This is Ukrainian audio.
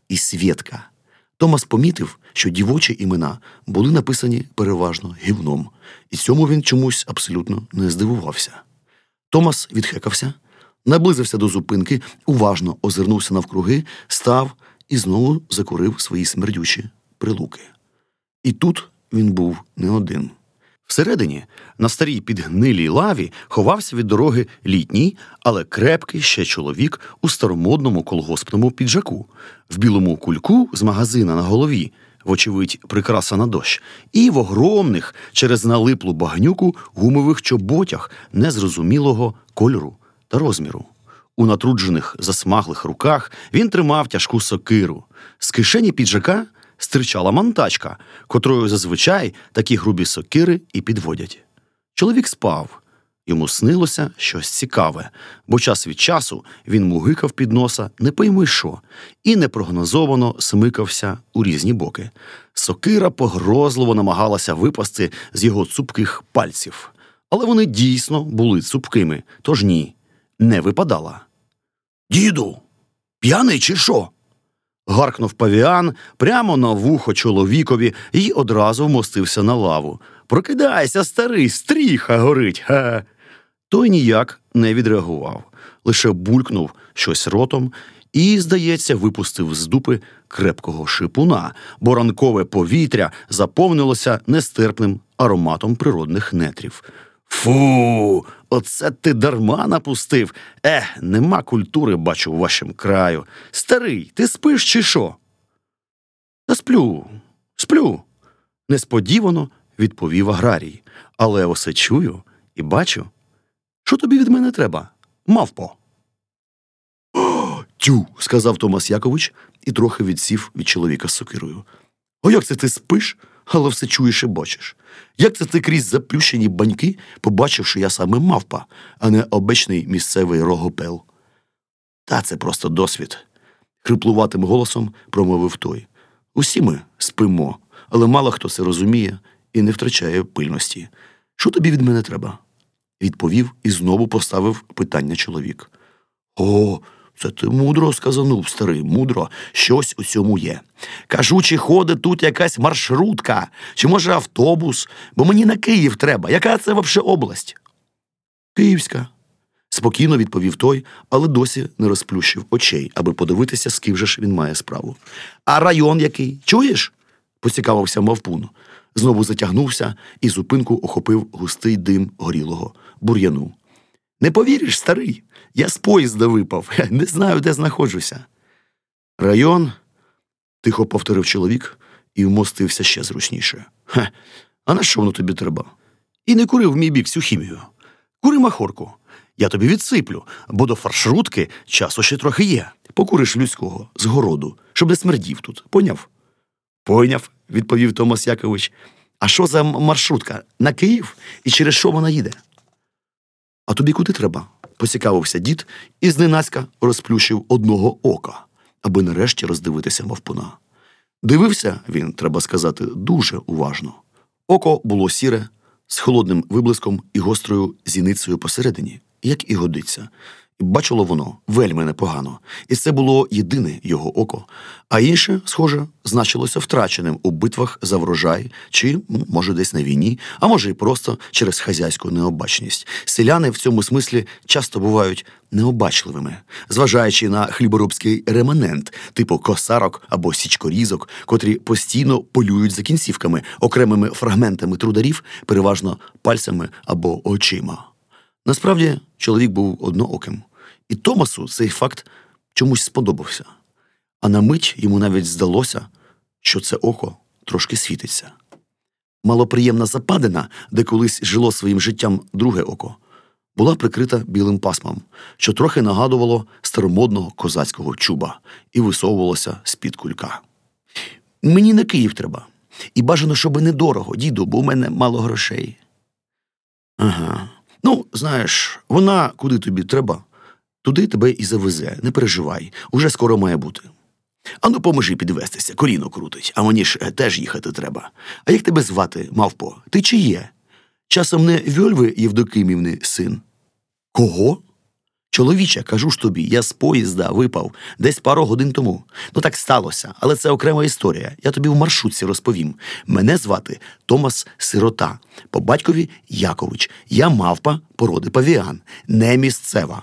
і Свєтка. Томас помітив, що дівочі імена були написані переважно гівном, і цьому він чомусь абсолютно не здивувався. Томас відхекався, наблизився до зупинки, уважно озирнувся навкруги, став і знову закурив свої смердючі прилуки. І тут він був не один. Всередині, на старій підгнилій лаві, ховався від дороги літній, але крепкий ще чоловік у старомодному колгоспному піджаку, в білому кульку з магазина на голові, вочевидь, прикраса на дощ, і в огромних, через налиплу багнюку, гумових чоботях незрозумілого кольору та розміру. У натруджених, засмаглих руках він тримав тяжку сокиру. З кишені піджака стирчала монтачка, котрою зазвичай такі грубі сокири і підводять. Чоловік спав. Йому снилося щось цікаве, бо час від часу він мугикав під носа не пойми що і непрогнозовано смикався у різні боки. Сокира погрозливо намагалася випасти з його цупких пальців. Але вони дійсно були цупкими, тож ні, не випадала. «Діду, п'яний чи що?» Гаркнув павіан прямо на вухо чоловікові і одразу вмостився на лаву. «Прокидайся, старий, стріха горить! Ха!» Той ніяк не відреагував, лише булькнув щось ротом і, здається, випустив з дупи крепкого шипуна, бо ранкове повітря заповнилося нестерпним ароматом природних нетрів. «Фу, оце ти дарма напустив! Нема культури, бачу, в вашім краю. Старий, ти спиш чи що?» «Та сплю», – несподівано відповів аграрій. «Але осе чую і бачу. Що тобі від мене треба, мавпо?» «Тю», – сказав Томас Якович і трохи відсів від чоловіка з сокирою. «О, як це ти спиш, але все чуєш і бачиш? Як це ти крізь заплющені баньки побачив, що я саме мавпа, а не обичний місцевий рогопел?» «Та це просто досвід», – хриплуватим голосом промовив той. «Усі ми спимо, але мало хто це розуміє і не втрачає пильності. Що тобі від мене треба?» Відповів і знову поставив питання чоловік. «О, це ти мудро сказанув, старий, мудро. Щось у цьому є. Кажу, чи ходить тут якась маршрутка, чи, може, автобус, бо мені на Київ треба. Яка це вообще область?» «Київська», – спокійно відповів той, але досі не розплющив очей, аби подивитися, з ким же ж він має справу. «А район який? Чуєш?» – поцікавився мавпун. Знову затягнувся і зупинку охопив густий дим горілого бур'яну. «Не повіриш, старий, я з поїзда випав, не знаю, де знаходжуся». «Район?» – тихо повторив чоловік і вмостився ще зручніше. «А на що воно тобі треба? І не кури в мій бік всю хімію. Кури махорку. Я тобі відсиплю, бо до фаршрутки часу ще трохи є. Покуриш людського, з городу, щоб не смердів тут. Поняв?» «Поняв», – відповів Томас Якович. «А що за маршрутка? На Київ? І через що вона їде?» «А тобі куди треба?» – поцікавився дід і зненацька розплющив одного ока, аби нарешті роздивитися мавпуна. Дивився він, треба сказати, дуже уважно. Око було сіре, з холодним виблиском і гострою зіницею посередині, як і годиться. І бачило воно вельми непогано, і це було єдине його око, а інше, схоже, значилося втраченим у битвах за врожай, чи, може, десь на війні, а може, і просто через хазяйську необачність. Селяни в цьому смислі часто бувають необачливими, зважаючи на хліборобський реманент, типу косарок або січкорізок, котрі постійно полюють за кінцівками, окремими фрагментами трударів, переважно пальцями або очима. Насправді, чоловік був однооким. І Томасу цей факт чомусь сподобався. А на мить йому навіть здалося, що це око трошки світиться. Малоприємна западина, де колись жило своїм життям друге око, була прикрита білим пасмом, що трохи нагадувало старомодного козацького чуба і висовувалося з-під кулька. «Мені на Київ треба. І бажано, щоб недорого, діду, бо у мене мало грошей». «Ага. Ну, знаєш, вона куди тобі треба, туди тебе і завезе, не переживай, уже скоро має бути. Ану, поможи підвестися, коліно крутить, а мені ж теж їхати треба. А як тебе звати, мавпо? Ти чи є? Часом не Вьольви Євдокимівни син?» «Кого?» Чоловіче, кажу ж тобі, я з поїзда випав десь пару годин тому. Ну так сталося, але це окрема історія. Я тобі в маршрутці розповім. Мене звати Томас Сирота, по батькові Якович. Я мавпа породи павіан, не місцева.